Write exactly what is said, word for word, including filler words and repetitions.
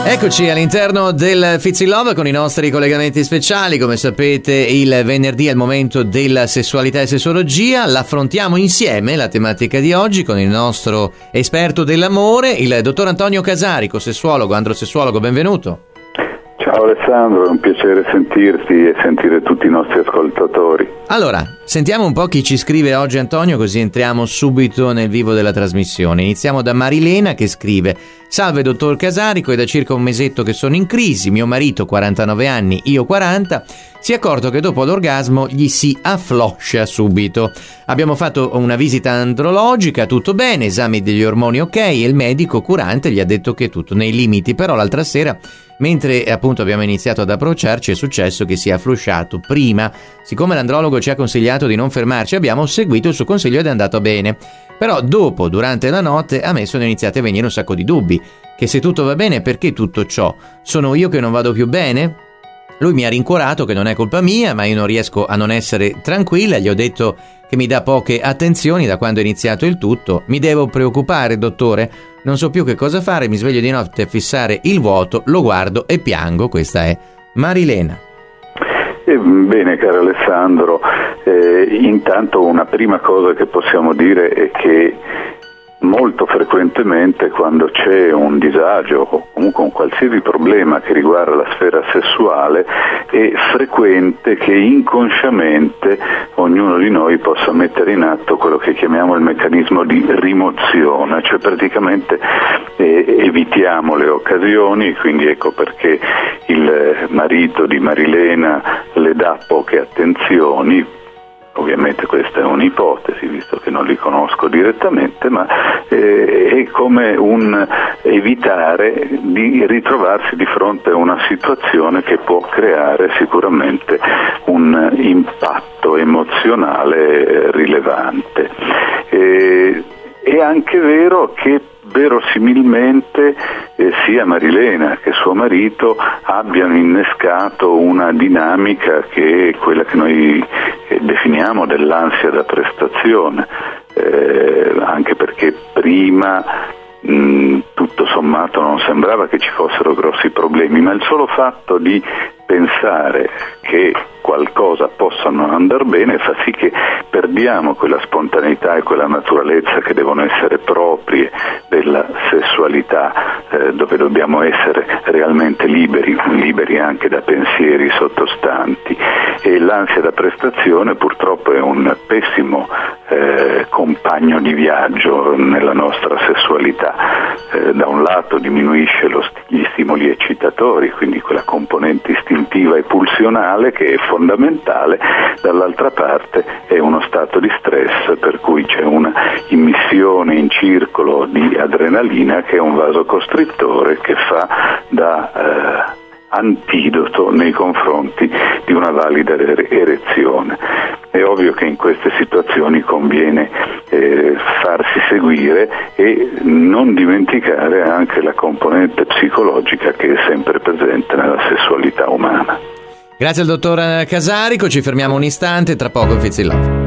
Eccoci all'interno del Fizzy Love con i nostri collegamenti speciali. Come sapete, il venerdì è il momento della sessualità e sessuologia. L'affrontiamo insieme, la tematica di oggi, con il nostro esperto dell'amore, il dottor Antonio Casarico, sessuologo, androsessuologo. Benvenuto. Ciao Alessandro, è un piacere sentirti e sentire tutti i nostri ascoltatori. Allora, sentiamo un po' chi ci scrive oggi, Antonio, così entriamo subito nel vivo della trasmissione. Iniziamo da Marilena, che scrive: salve dottor Casarico, è da circa un mesetto che sono in crisi, mio marito quarantanove anni, io quaranta, si è accorto che dopo l'orgasmo gli si affloscia subito. Abbiamo fatto una visita andrologica, tutto bene, esami degli ormoni ok, e il medico curante gli ha detto che è tutto nei limiti, però l'altra sera, mentre appunto abbiamo iniziato ad approcciarci, è successo che si è afflosciato prima. Siccome l'andrologo ci ha consigliato di non fermarci, abbiamo seguito il suo consiglio ed è andato bene. Però dopo, durante la notte, a me sono iniziati a venire un sacco di dubbi. Che se tutto va bene, perché tutto ciò? Sono io che non vado più bene? Lui mi ha rincuorato che non è colpa mia, ma io non riesco a non essere tranquilla. Gli ho detto che mi dà poche attenzioni da quando è iniziato il tutto. Mi devo preoccupare, dottore? Non so più che cosa fare, mi sveglio di notte a fissare il vuoto, lo guardo e piango. Questa è Marilena. Eh, bene, caro Alessandro, eh, intanto una prima cosa che possiamo dire è che molto frequentemente quando c'è un disagio o comunque un qualsiasi problema che riguarda la sfera sessuale è frequente che inconsciamente ognuno di noi possa mettere in atto quello che chiamiamo il meccanismo di rimozione, cioè praticamente eh, evitiamo le occasioni, quindi ecco perché il marito di Marilena le dà poche attenzioni. Ovviamente questa è un'ipotesi, visto che non li conosco direttamente, ma eh, è come un evitare di ritrovarsi di fronte a una situazione che può creare sicuramente un impatto emozionale eh, rilevante. Eh, è anche vero che verosimilmente eh, sia Marilena che suo marito abbiano innescato una dinamica che è quella che noi eh, definiamo dell'ansia da prestazione, eh, anche perché prima mh, tutto sommato non sembrava che ci fossero grossi problemi, ma il solo fatto di pensare che qualcosa possa non andare bene fa sì che perdiamo quella spontaneità e quella naturalezza che devono essere proprie della sessualità, eh, dove dobbiamo essere realmente liberi, liberi anche da pensieri sottostanti, e l'ansia da prestazione purtroppo è un pessimo eh, compagno di viaggio nella nostra sessualità. Eh, da un lato diminuisce lo st- gli stimoli eccitatori, quindi quella componente istintiva e pulsionale che è fondamentale, dall'altra parte è uno stato di stress per cui c'è una immissione in circolo di adrenalina che è un vasocostrittore che fa da eh, antidoto nei confronti di una valida erezione. È ovvio che in queste situazioni conviene eh, farsi seguire e non dimenticare anche la componente psicologica che è sempre presente nella sessualità umana. Grazie al dottor Casarico, ci fermiamo un istante, tra poco Fizzy Love.